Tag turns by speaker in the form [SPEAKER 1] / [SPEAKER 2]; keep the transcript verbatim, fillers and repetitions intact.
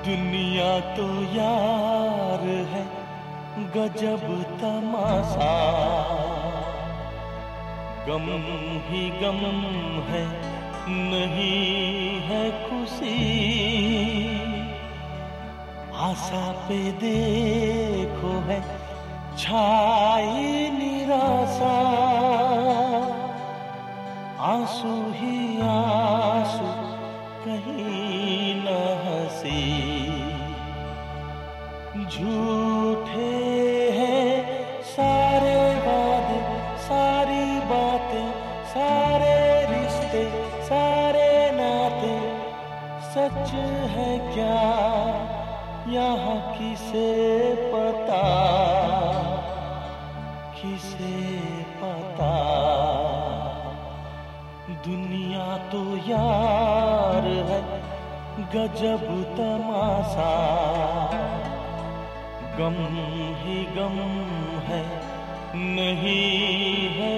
[SPEAKER 1] दुनिया तो यार है गजब तमाशा, गम ही गम है नहीं है खुशी। आशा पे देखो है छाई निराशा, आंसू ही आंसू कहीं न हंसी। झूठे हैं सारे वादे सारी बातें सारे रिश्ते सारे नाते, सच है क्या यहाँ किसे पता, किसे पता। दुनिया तो यार है गजब तमाशा, गम ही गम है नहीं है